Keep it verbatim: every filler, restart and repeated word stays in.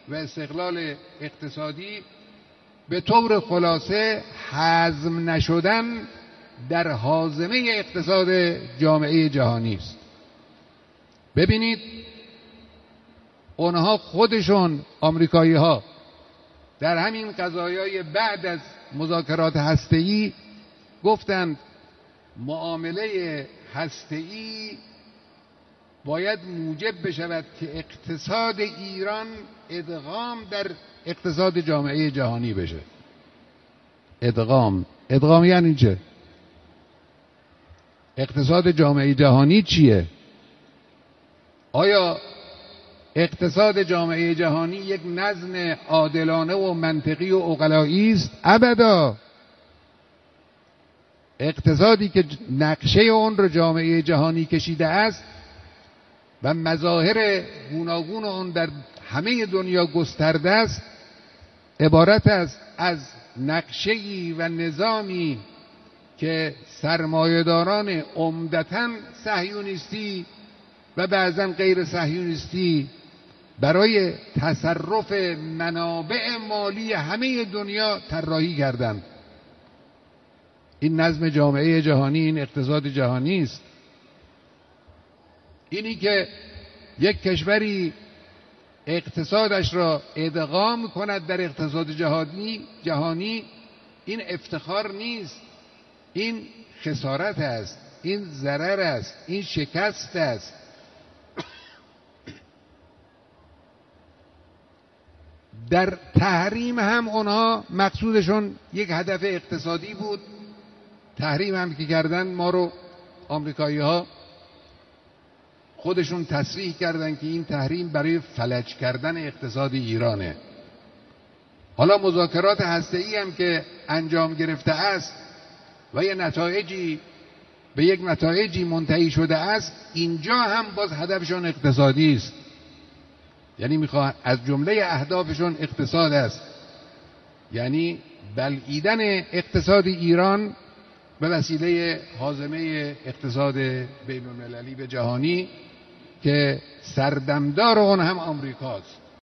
و استقلال اقتصادی به طور خلاصه هضم نشدن در هاضمه اقتصاد جامعه جهانی است. ببینید اونها خودشون آمریکایی ها در همین قضایای بعد از مذاکرات هسته‌ای گفتند معامله هسته‌ای باید موجب بشود که اقتصاد ایران ادغام در اقتصاد جامعه جهانی بشه. ادغام ادغام یعنی چه؟ اقتصاد جامعه جهانی چیه؟ آیا اقتصاد جامعه جهانی یک نظم عادلانه و منطقی و عقلایی است؟ ابدا. اقتصادی که نقشه اون رو جامعه جهانی کشیده است و مظاهر گوناگون اون در همه دنیا گسترده است، عبارت است از نقشه‌ای و نظامی که سرمایه‌داران عمدتاً صهیونیستی و بعضاً غیر صهیونیستی برای تصرف منابع مالی همه دنیا طراحی کردند. این نظم جامعه جهانی، این اقتصاد جهانی است. اینی که یک کشوری اقتصادش را ادغام کند در اقتصاد جهانی جهانی این افتخار نیست، این خسارت است، این ضرر است، این شکست است. در تحریم هم اونها مقصودشون یک هدف اقتصادی بود. تحریم هم که کردن، ما رو آمریکایی ها خودشون تصریح کردن که این تحریم برای فلج کردن اقتصاد ایرانه. حالا مذاکرات هسته‌ای هم که انجام گرفته است و یه نتایجی به یک نتایجی منتهی شده است، اینجا هم باز هدفشون اقتصادی است. یعنی میخوان از جمله اهدافشون اقتصاد است، یعنی بلعیدن اقتصاد ایران به وسیله هاضمه اقتصاد بین‌المللی به جهانی که سردمدار اون هم آمریکاست.